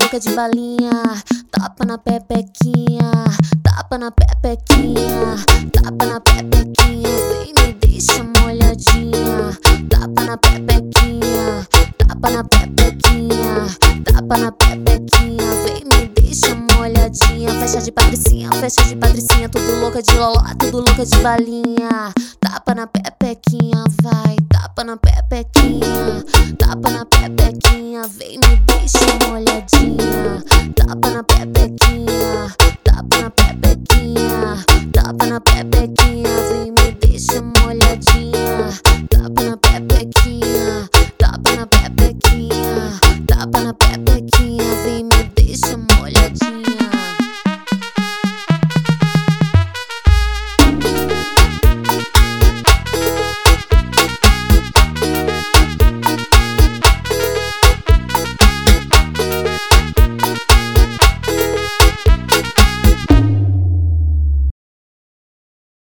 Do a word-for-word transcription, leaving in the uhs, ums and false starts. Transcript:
louca de balinha. Tapa na pepequinha, tapa na pepequinha, tapa na pepequinha, vem me deixa molhadinha. Tapa na pepequinha, tapa na pepequinha, tapa na pepequinha, vem me deixa molhadinha. Festa de patricinha, festa de patricinha, tudo louca de loló, tudo louca de balinha. Tapa na pepequinha, vai, tapa na pepequinha, tapa na pepequinha, vem me deixa molhadinha. Tapa na pepequinha, tapa na pepequinha, tapa na pepequinha, vem me deixa molhadinha. Tapa na pepequinha, tapa na pepequinha.